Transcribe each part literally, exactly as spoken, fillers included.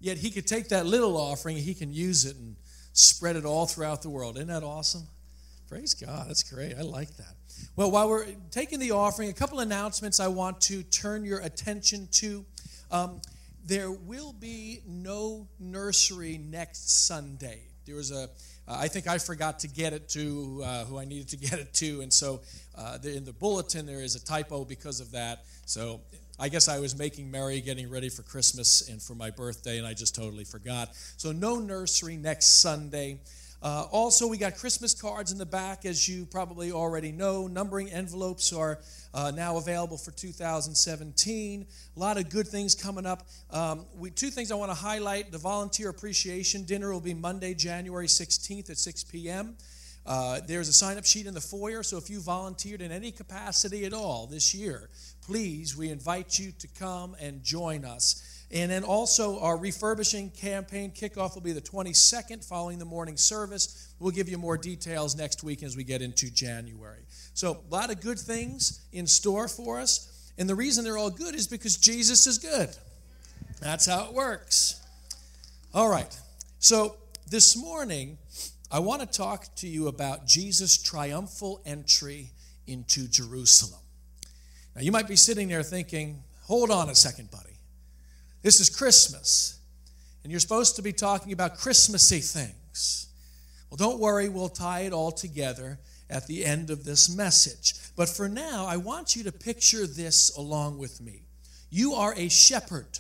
yet he could take that little offering and he can use it and spread it all throughout the world. Isn't that awesome? Praise God. That's great. I like that. Well, while we're taking the offering, a couple announcements I want to turn your attention to. Um, there will be no nursery next Sunday. There was a, uh, I think I forgot to get it to uh, who I needed to get it to, and so uh, in the bulletin there is a typo because of that. So I guess I was making merry, getting ready for Christmas and for my birthday, and I just totally forgot. So no nursery next Sunday. Uh, also, we got Christmas cards in the back, as you probably already know. Numbering envelopes are uh, now available for two thousand seventeen. A lot of good things coming up. Um, we, two things I want to highlight. The Volunteer Appreciation Dinner will be Monday, January sixteenth at six p.m. Uh, there's a sign-up sheet in the foyer, so if you volunteered in any capacity at all this year, please, we invite you to come and join us. And then also our refurbishing campaign kickoff will be the twenty-second following the morning service. We'll give you more details next week as we get into January. So a lot of good things in store for us. And the reason they're all good is because Jesus is good. That's how it works. All right. So this morning, I want to talk to you about Jesus' triumphal entry into Jerusalem. Now, you might be sitting there thinking, hold on a second, buddy. This is Christmas, and you're supposed to be talking about Christmassy things. Well, don't worry, we'll tie it all together at the end of this message. But for now, I want you to picture this along with me. You are a shepherd,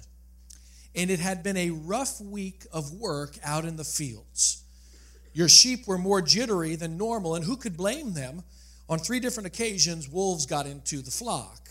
and it had been a rough week of work out in the fields. Your sheep were more jittery than normal, and who could blame them? On three different occasions, wolves got into the flock.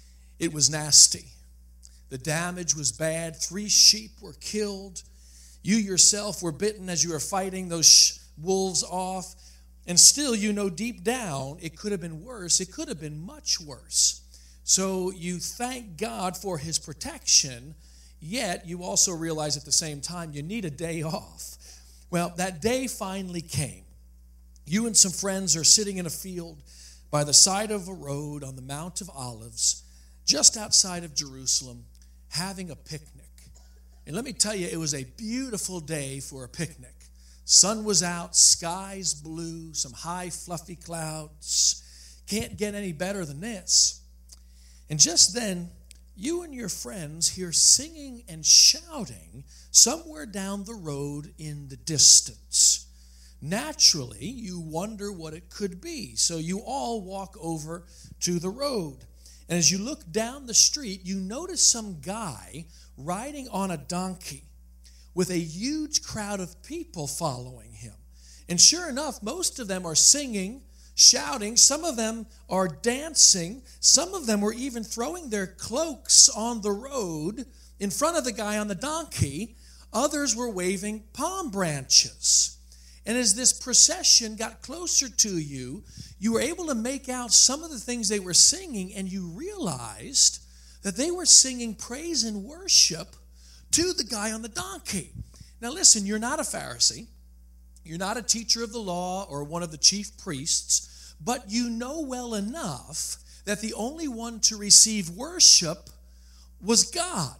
It was nasty. The damage was bad. Three sheep were killed. You yourself were bitten as you were fighting those sh- wolves off. And still, you know deep down, it could have been worse. It could have been much worse. So you thank God for his protection, yet you also realize at the same time you need a day off. Well, that day finally came. You and some friends are sitting in a field by the side of a road on the Mount of Olives, just outside of Jerusalem, having a picnic. And let me tell you, it was a beautiful day for a picnic. Sun was out, skies blue, some high fluffy clouds. Can't get any better than this. And just then, you and your friends hear singing and shouting somewhere down the road in the distance. Naturally, you wonder what it could be. So you all walk over to the road. And as you look down the street, you notice some guy riding on a donkey with a huge crowd of people following him. And sure enough, most of them are singing, shouting. Some of them are dancing. Some of them were even throwing their cloaks on the road in front of the guy on the donkey. Others were waving palm branches. And as this procession got closer to you, you were able to make out some of the things they were singing, and you realized that they were singing praise and worship to the guy on the donkey. Now listen, you're not a Pharisee. You're not a teacher of the law or one of the chief priests, but you know well enough that the only one to receive worship was God.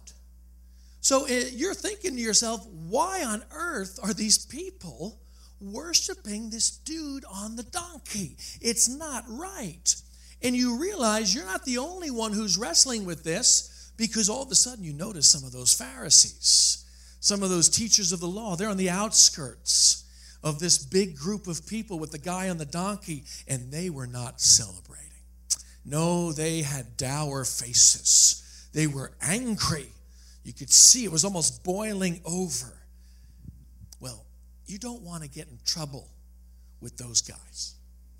So you're thinking to yourself, why on earth are these people worshiping this dude on the donkey? It's not right. And you realize you're not the only one who's wrestling with this, because all of a sudden you notice some of those Pharisees, some of those teachers of the law, they're on the outskirts of this big group of people with the guy on the donkey, and they were not celebrating. No, they had dour faces. They were angry. You could see it was almost boiling over. Well, you don't want to get in trouble with those guys.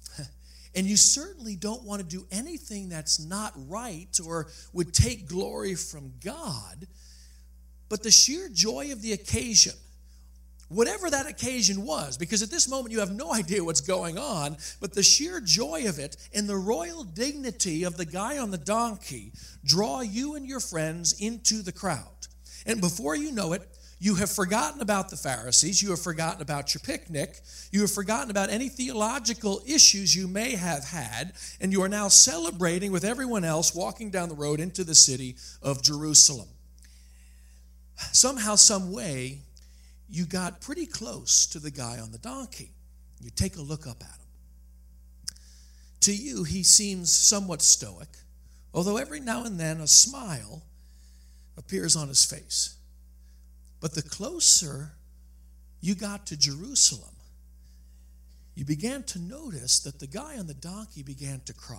And you certainly don't want to do anything that's not right or would take glory from God. But the sheer joy of the occasion, whatever that occasion was, because at this moment you have no idea what's going on, but the sheer joy of it and the royal dignity of the guy on the donkey draw you and your friends into the crowd. And before you know it, you have forgotten about the Pharisees. You have forgotten about your picnic. You have forgotten about any theological issues you may have had. And you are now celebrating with everyone else walking down the road into the city of Jerusalem. somehow, some way, you got pretty close to the guy on the donkey. You take a look up at him. To you, he seems somewhat stoic, although every now and then a smile appears on his face. But the closer you got to Jerusalem, you began to notice that the guy on the donkey began to cry.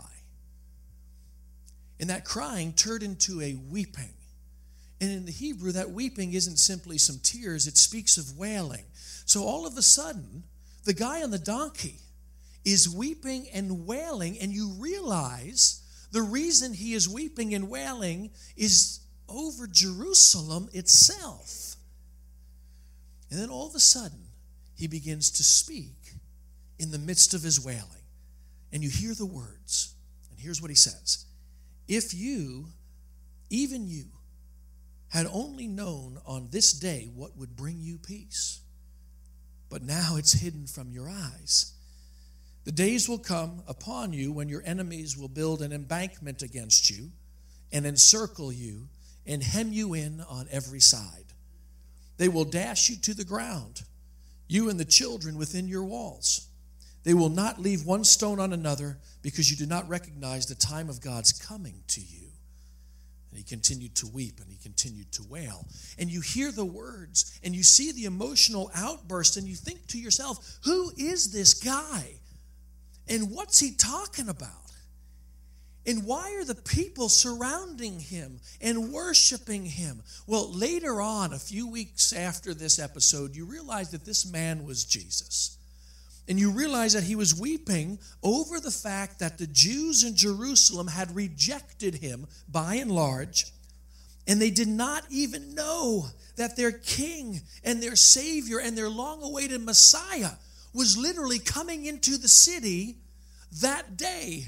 And that crying turned into a weeping. And in the Hebrew, that weeping isn't simply some tears, it speaks of wailing. So all of a sudden, the guy on the donkey is weeping and wailing, and you realize the reason he is weeping and wailing is over Jerusalem itself. And then all of a sudden, he begins to speak in the midst of his wailing. And you hear the words. And here's what he says. If you, even you, had only known on this day what would bring you peace, but now it's hidden from your eyes. The days will come upon you when your enemies will build an embankment against you and encircle you and hem you in on every side. They will dash you to the ground, you and the children within your walls. They will not leave one stone on another because you do not recognize the time of God's coming to you. And he continued to weep and he continued to wail. And you hear the words and you see the emotional outburst and you think to yourself, who is this guy? And what's he talking about? And why are the people surrounding him and worshiping him? Well, later on, a few weeks after this episode, you realize that this man was Jesus. And you realize that he was weeping over the fact that the Jews in Jerusalem had rejected him by and large, and they did not even know that their king and their savior and their long-awaited Messiah was literally coming into the city that day.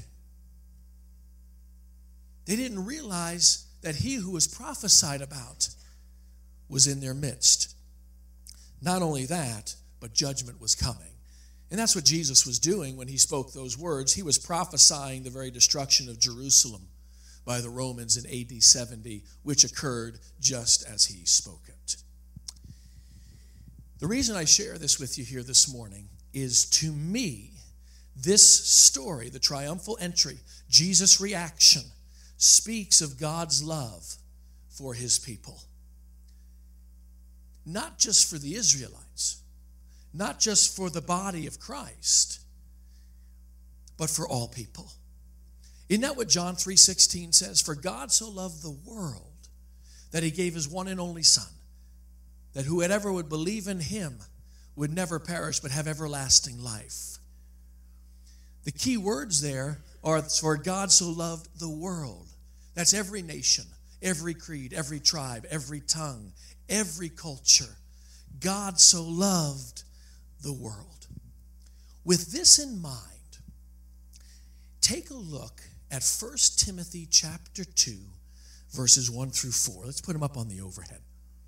They didn't realize that he who was prophesied about was in their midst. Not only that, but judgment was coming. And that's what Jesus was doing when he spoke those words. He was prophesying the very destruction of Jerusalem by the Romans in A D seventy, which occurred just as he spoke it. The reason I share this with you here this morning is, to me, this story, the triumphal entry, Jesus' reaction, speaks of God's love for his people. Not just for the Israelites, not just for the body of Christ, but for all people. Isn't that what John three sixteen says? For God so loved the world that he gave his one and only Son, that whoever would believe in him would never perish but have everlasting life. The key words there are, for God so loved the world. That's every nation, every creed, every tribe, every tongue, every culture. God so loved the world. With this in mind, take a look at First Timothy chapter two, verses one through four. Let's put them up on the overhead.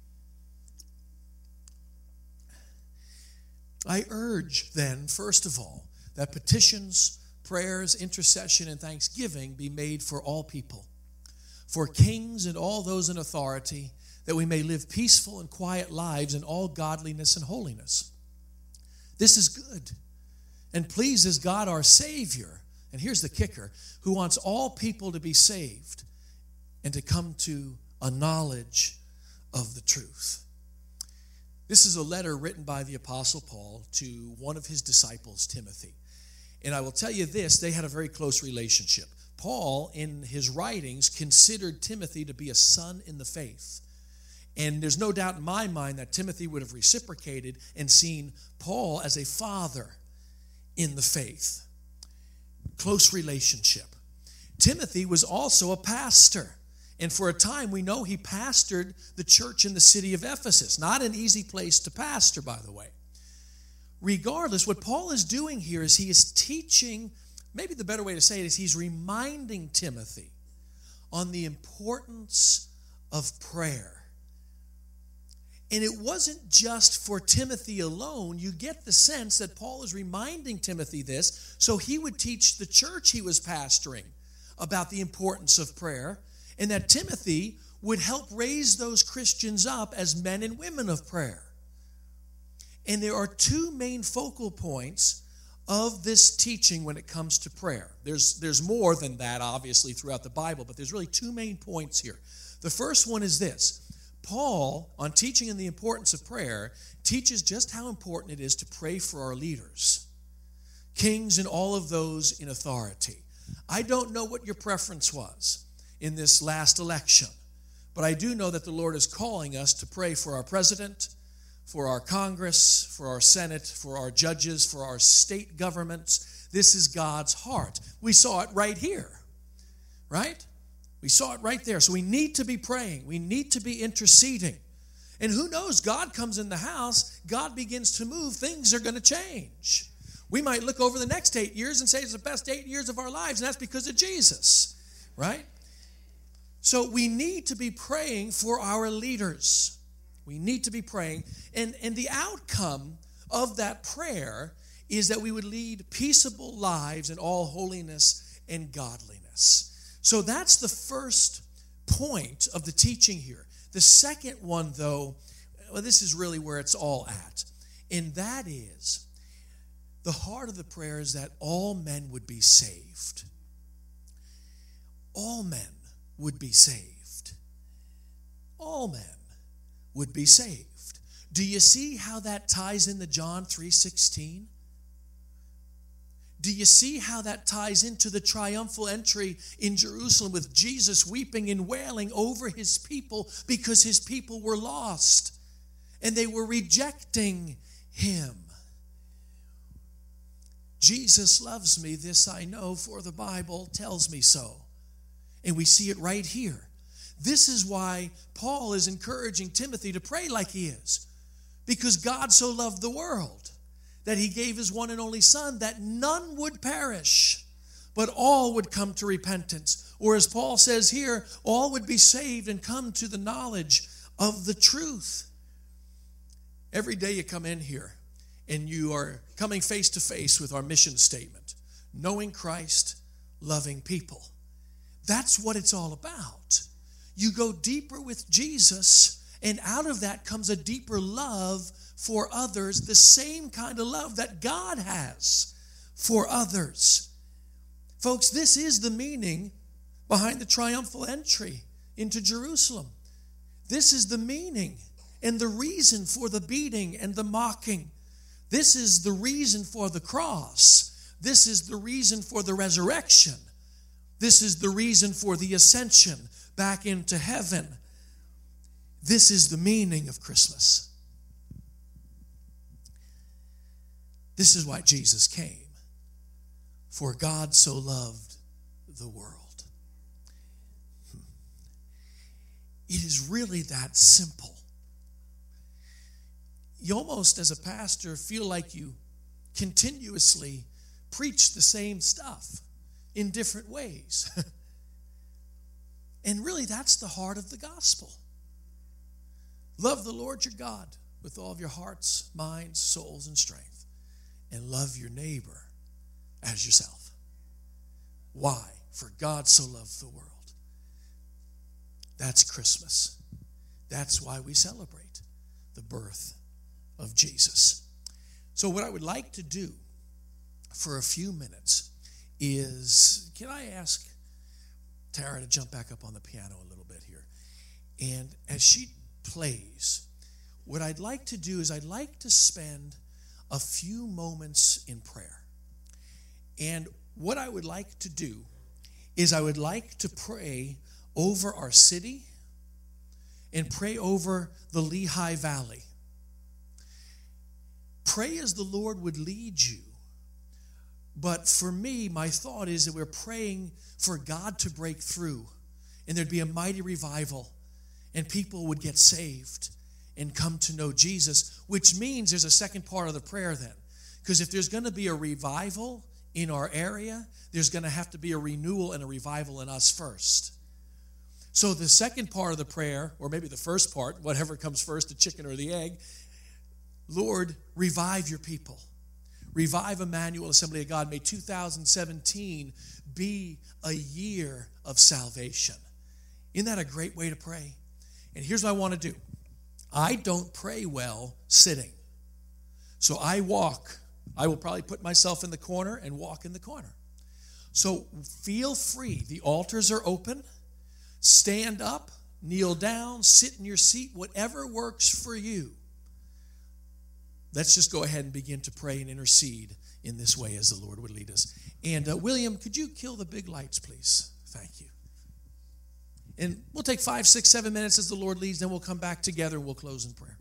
I urge then, first of all, that petitions, prayers, intercession, and thanksgiving be made for all people, for kings and all those in authority, that we may live peaceful and quiet lives in all godliness and holiness. This is good and pleases God our Savior. And here's the kicker, who wants all people to be saved and to come to a knowledge of the truth. This is a letter written by the Apostle Paul to one of his disciples, Timothy. And I will tell you this, they had a very close relationship. Paul, in his writings, considered Timothy to be a son in the faith. And there's no doubt in my mind that Timothy would have reciprocated and seen Paul as a father in the faith. Close relationship. Timothy was also a pastor. And for a time, we know he pastored the church in the city of Ephesus. Not an easy place to pastor, by the way. Regardless, what Paul is doing here is he is teaching, maybe the better way to say it is he's reminding Timothy on the importance of prayer. And it wasn't just for Timothy alone. You get the sense that Paul is reminding Timothy this, so he would teach the church he was pastoring about the importance of prayer, and that Timothy would help raise those Christians up as men and women of prayer. And there are two main focal points of this teaching when it comes to prayer. There's, there's more than that, obviously, throughout the Bible, but there's really two main points here. The first one is this. Paul, on teaching in the importance of prayer, teaches just how important it is to pray for our leaders, kings and all of those in authority. I don't know what your preference was in this last election, but I do know that the Lord is calling us to pray for our president, for our Congress, for our Senate, for our judges, for our state governments. This is God's heart. We saw it right here, right? We saw it right there. So we need to be praying. We need to be interceding. And who knows, God comes in the house, God begins to move, things are going to change. We might look over the next eight years and say it's the best eight years of our lives, and that's because of Jesus, right? So we need to be praying for our leaders. We need to be praying. And, and the outcome of that prayer is that we would lead peaceable lives in all holiness and godliness. So that's the first point of the teaching here. The second one, though, well, this is really where it's all at. And that is, the heart of the prayer is that all men would be saved. All men would be saved. All men would be saved. Do you see how that ties into John three sixteen? Do you see how that ties into the triumphal entry in Jerusalem with Jesus weeping and wailing over his people because his people were lost and they were rejecting him? Jesus loves me, this I know, for the Bible tells me so. And we see it right here. This is why Paul is encouraging Timothy to pray like he is. Because God so loved the world that he gave his one and only Son, that none would perish, but all would come to repentance. Or as Paul says here, all would be saved and come to the knowledge of the truth. Every day you come in here and you are coming face to face with our mission statement, knowing Christ, loving people. That's what it's all about. You go deeper with Jesus, and out of that comes a deeper love for others, the same kind of love that God has for others. Folks, this is the meaning behind the triumphal entry into Jerusalem. This is the meaning and the reason for the beating and the mocking. This is the reason for the cross. This is the reason for the resurrection. This is the reason for the ascension back into heaven. This is the meaning of Christmas. This is why Jesus came. For God so loved the world. It is really that simple. You almost, as a pastor, feel like you continuously preach the same stuff in different ways. And really, that's the heart of the gospel. Love the Lord your God with all of your hearts, minds, souls, and strength. And love your neighbor as yourself. Why? For God so loved the world. That's Christmas. That's why we celebrate the birth of Jesus. So what I would like to do for a few minutes is, can I ask Tara to jump back up on the piano a little bit here? And as she plays, what I'd like to do is I'd like to spend a few moments in prayer. And what I would like to do is I would like to pray over our city and pray over the Lehigh Valley. Pray as the Lord would lead you. But for me, my thought is that we're praying for God to break through and there'd be a mighty revival and people would get saved and come to know Jesus, which means there's a second part of the prayer then. Because if there's going to be a revival in our area, there's going to have to be a renewal and a revival in us first. So the second part of the prayer, or maybe the first part, whatever comes first, the chicken or the egg, Lord, revive your people. Revive Emmanuel Assembly of God. May two thousand seventeen be a year of salvation Isn't that a great way to pray? And here's what I want to do. I don't pray well sitting. So I walk. I will probably put myself in the corner and walk in the corner. So feel free. The altars are open. Stand up, kneel down, sit in your seat, whatever works for you. Let's just go ahead and begin to pray and intercede in this way as the Lord would lead us. And uh, William, could you kill the big lights, please? Thank you. And we'll take five, six, seven minutes as the Lord leads, then we'll come back together and we'll close in prayer.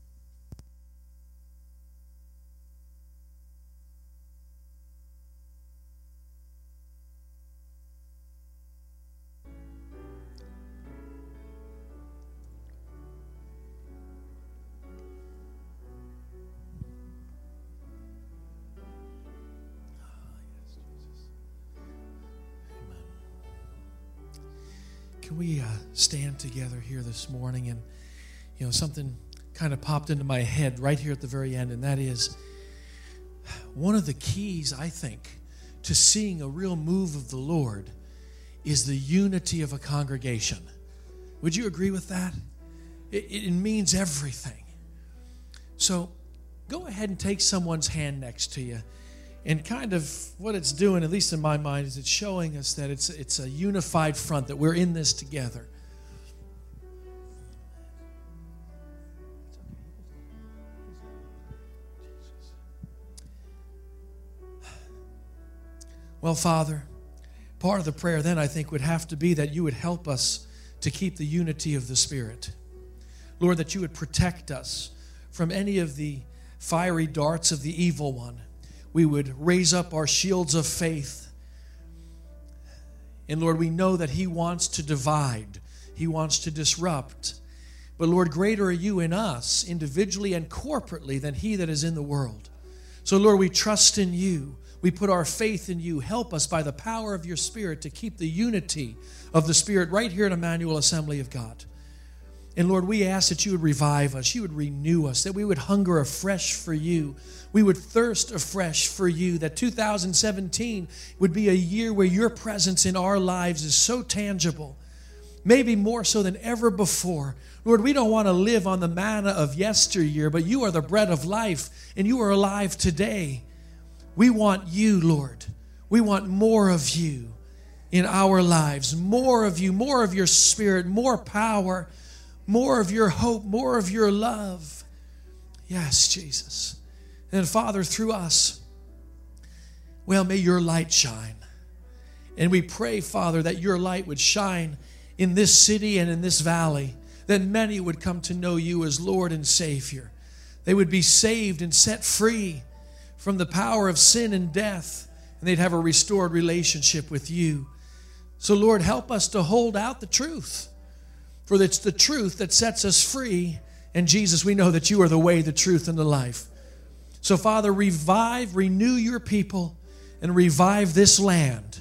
Can we uh, stand together here this morning? And, you know, something kind of popped into my head right here at the very end, and that is one of the keys, I think, to seeing a real move of the Lord is the unity of a congregation. Would you agree with that? It, it means everything. So go ahead and take someone's hand next to you. And kind of what it's doing, at least in my mind, is it's showing us that it's, it's a unified front, that we're in this together. Well, Father, part of the prayer then I think would have to be that you would help us to keep the unity of the Spirit. Lord, that you would protect us from any of the fiery darts of the evil one. We would raise up our shields of faith. And Lord, we know that he wants to divide. He wants to disrupt. But Lord, greater are you in us, individually and corporately, than he that is in the world. So Lord, we trust in you. We put our faith in you. Help us by the power of your Spirit to keep the unity of the Spirit right here at Emmanuel Assembly of God. And Lord, we ask that you would revive us, you would renew us, that we would hunger afresh for you. We would thirst afresh for you, that two thousand seventeen would be a year where your presence in our lives is so tangible, maybe more so than ever before. Lord, we don't want to live on the manna of yesteryear, but you are the bread of life, and you are alive today. We want you, Lord. We want more of you in our lives, more of you, more of your Spirit, more power, more of your hope, more of your love. Yes, Jesus. And Father, through us, well, may your light shine. And we pray, Father, that your light would shine in this city and in this valley, that many would come to know you as Lord and Savior. They would be saved and set free from the power of sin and death, and they'd have a restored relationship with you. So, Lord, help us to hold out the truth. For it's the truth that sets us free. And Jesus, we know that you are the way, the truth, and the life. So, Father, revive, renew your people, and revive this land.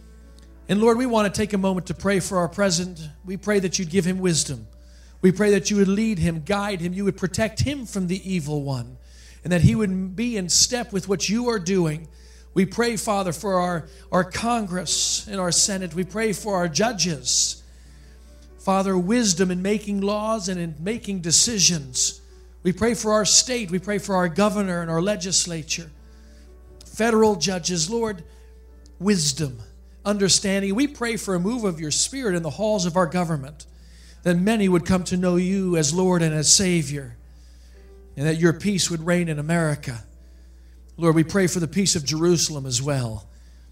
And Lord, we want to take a moment to pray for our president. We pray that you'd give him wisdom. We pray that you would lead him, guide him, you would protect him from the evil one, and that he would be in step with what you are doing. We pray, Father, for our, our Congress and our Senate. We pray for our judges. Father, wisdom in making laws and in making decisions. We pray for our state. We pray for our governor and our legislature. Federal judges, Lord, wisdom, understanding. We pray for a move of your Spirit in the halls of our government, that many would come to know you as Lord and as Savior, and that your peace would reign in America. Lord, we pray for the peace of Jerusalem as well.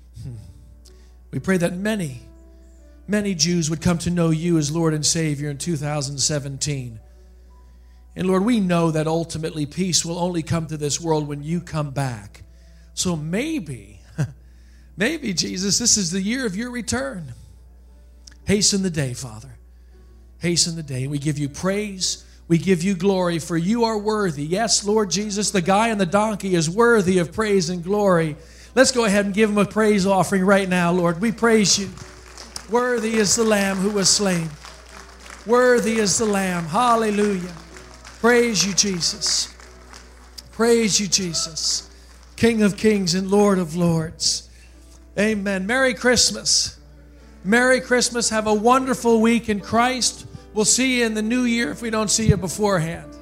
We pray that many, many Jews would come to know you as Lord and Savior in two thousand seventeen. And Lord, we know that ultimately peace will only come to this world when you come back. So maybe, maybe, Jesus, this is the year of your return. Hasten the day, Father. Hasten the day. And we give you praise. We give you glory, for you are worthy. Yes, Lord Jesus, the guy on the donkey is worthy of praise and glory. Let's go ahead and give him a praise offering right now, Lord. We praise you. Worthy is the Lamb who was slain. Worthy is the Lamb. Hallelujah. Praise you, Jesus. Praise you, Jesus. King of kings and Lord of lords. Amen. Merry Christmas. Merry Christmas. Have a wonderful week in Christ. We'll see you in the new year if we don't see you beforehand.